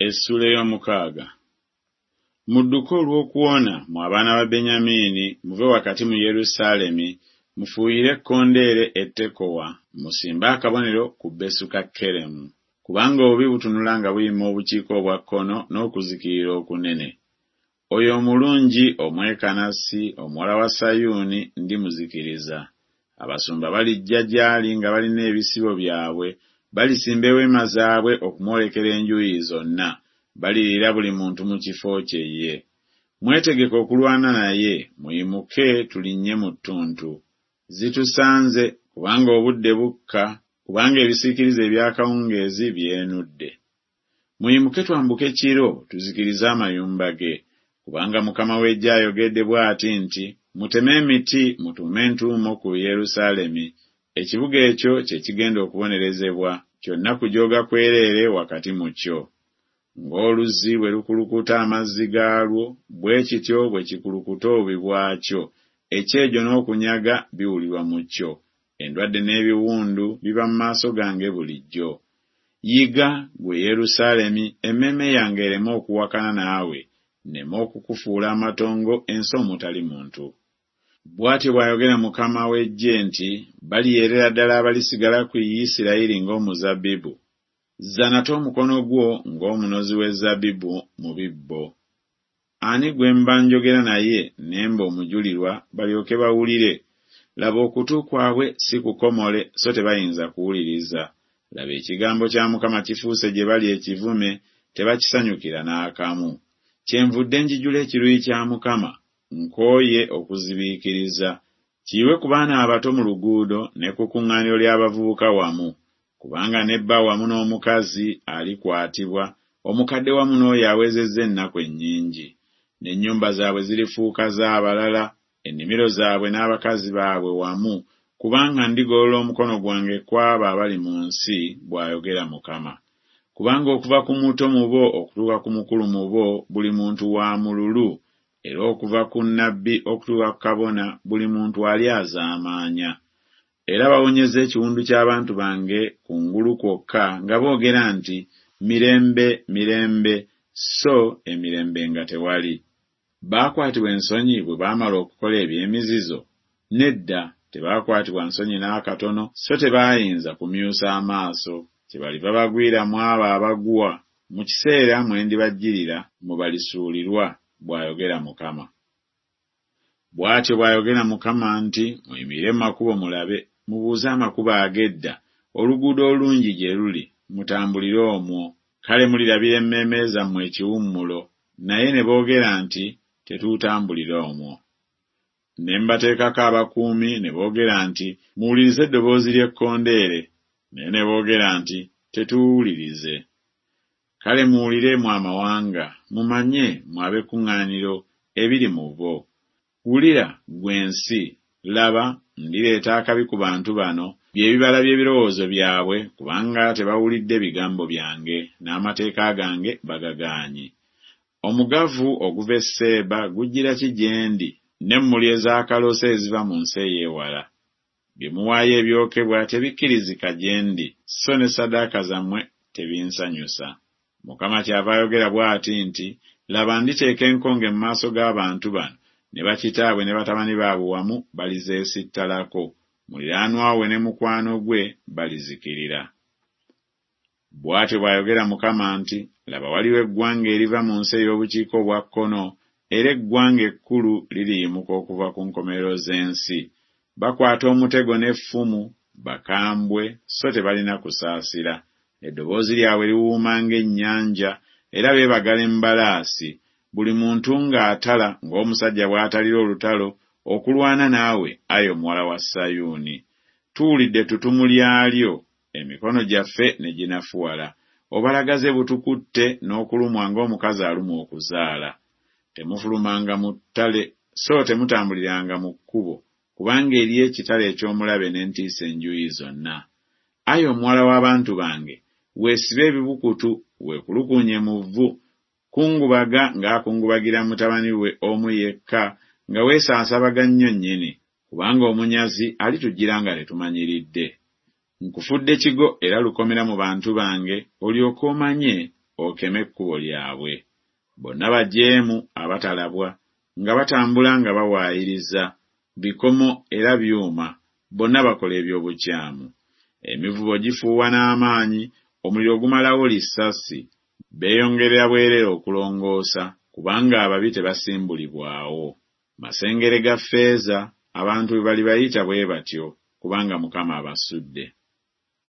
Essula y'omukaaga. Mudduke olw'okuwona mu abaana ba Benyamini muve wakati mu Yerusaalemi mufuuyire ekkondeere e Tekowa musimbe akabonero ku Besukakkeremu kubanga obubi butunula nga buyima obukiiko obwa kkono n'okuzikirira okunene. Oyo omulungi omwekanasi omuwala wa Sayuuni ndimuzikiriza. Abasumba balijja gy'ali nga balina ebisibo byabwe, balisimba eweema zaabwe okumwolekera enjuuyi zonna, balirira buli muntu mu kifo kye ye. Mwetegeke okulwana naye, muyimuke tulinnye mu ttuntu. Zitusanze kubanga obudde bukka, kubanga ebisiikirize eby'akawungeezi byenudde. Muyimuke twambuke kiro tuzikirize amayumba ge, kubanga Mukama w'Eggye ayogedde bw'ati nti, muteme emiti mutuume entuumo ku Yerusaalemi, ekibuga ekyo kye kigenda okubonerezebwa, kyonna kujooga kwereere wakati mu kyo. Ng'oluzzi bwe lukulukuta amazzi gaalwo, bwe kityo bwe kikulukuta obubi bwakyo, ekyejo n'okunyaga biwulirwa mu kyo, endwadde n'ebiwundu biba mu maaso gange bulijjo. Yiga, ggwe Yerusaalemi, emmeeme yange ereme okuwakana naawe, nneme okukufuula amatongo ensi omutali muntu. Bw'atyo bw'ayogera Mukama w'Eggye nti, baliyerera ddala abalisigala ku Isirayiri ng'omuzabbibu. Zanata omukono gwo ng'omunozi w'ezabbibu mu bibbo. Ani gwe mba njogera naye nemba omujulirwa balyoke bawulire? Laba okutu kwabwe si kukomole so tebayinza kuwuliriza. Laba ekigambo kya Mukama kifuuse gye bali ekivume, tebakisanyukira n'akamu. Kyenvudde njijula ekiruyi kya Mukama, nkooye okuzibiikiriza. Kiyiwe ku baana abato mu luguudo ne ku kuŋŋaaniro ly'abavubuka wamu, kubanga nebba wamu n'omukazi alikwatibwa, omukadde wamu n'oyo awezezza ennaku ennyingi. N'ennyumba zaabwe zirifuuka z'abalala, ennimiro zaabwe n'abakazi baabwe wamu, kubanga ndigolola omukono gwange kw'abo abali mu nsi, bw'ayogera Mukama. Kubanga okuva ku muto mu bo okutuuka ku mukulu mu bo buli muntu wa mululu, era okuva ku nnabbi okutuuka ku kabona buli muntu ali azaamaanya. Era bawonyeza ekiwundu ky'abantu bange ku ngulu kwokka nga boogera nti, mirembe, mirembe, so emirembe nga tewali. Baakwatibwa ensonyi bwe baamala okukola eby'emizizo? Nedda, tebaakwatibwa nsonyi n'akatono, so tebaayinza kumyusa amaaso. Kyebaliva bagwira mu abo abagwa, mu kiseera mwe ndibajjirira mu balisuulirwa, bw'ayogera Mukama. Bw'atyo bw'ayogera Mukama nti, muyimirire mu makubo mulabe, mubuuze amakubo ag'edda, oluguudo olungi gye luli, mutambulire omwo. Kale mulirabira emmeeme zammwe ekiwummulo, naye ne boogera nti, tetuutambulire omwo. Ne mbateekako abakuumi ne boogera nti, muwulirize eddoboozi ly'ekkondeere, naye ne boogera nti, tetuwulirize. Kale muwulire mu amawanga, mumanye mu ab'ekkuŋŋaaniro ebiri mu bo. Wulira ggwe ensi, laba ndireeta akabi ku bantu bano, by'ebibala by'ebirowoozo byabwe, kubanga tebawulidde bigambo byange, n'amateeka gange bagagaanye. Omugavu oguva e Seeba gujjira ki gye ndi, n'emmuli ez'akaloosa eziva mu nsi ey'ewala? Bye muwaayo ebyokebwa tebikkirizika gye ndi, so ne ssaddaaka zammwe tebinsanyusa. Mukama kyava ayogera bw'ati nti, laba nditeeka enkonge mu maaso g'abantu bano, ne bakitaabwe ne batabani baabwe wamu balizeesittalako, muliraanwa we ne mukwano gwe balizikirira. Bw'atyo bw'ayogera Mukama nti, laba waliwo eggwanga eriva mu nsi ey'obukiika obwa kkono, era eggwanga ekkulu liriyimuka okuva ku nkomerero z'ensi. Bakwata omutego n'effumu, bakambwe, so tebalina kusaasira. Eddoboozi lyabwe liwuuma ng'ennyanja, era beebagala embalaasi. Buli muntu ng'atala ng'omusajja bw'atalira olutalo okulwana naawe, ayi omuwala wa Sayuuni. Tuwulidde ettutumu lyalyo, emikono gyaffe ne ginafuwala. Obalagaze butukutte n'okulumwa ng'omukazi alumwa okuzaala. Temufulumanga mu ttale, so temutambuliranga mu kkubo, kubanga eriyo ekitala eky'omulabe n'entiisa enjuuyi zonna. Ayi omuwala w'abantu bange, weesibe ebibukutu, weekulukuunye mu vvu, kungubaga ng'akungubagira mutabani we omu yekka, nga weesaasabaga nnyo nnyini, kubanga omunyazi alitujjira nga tetumanyiridde. Nkufudde kigo era lukomera mu bantu bange, olyoke omanye okeme ekkubo lyabwe. Bonna bajeemu abatalabwa, nga batambula nga bawaayiriza, bikomo era byuma, bonna bakola eby'obukyamu. Emivubo gifuuwa n'amaanyi, omuliro gumalawo lissasi, beeyongerera bwereere okulongoosa, kubanga ababi tebasimbulibwawo. Masengere ga ffeeza, abantu bwe bali bayita bwe batyo, kubanga Mukama abasudde.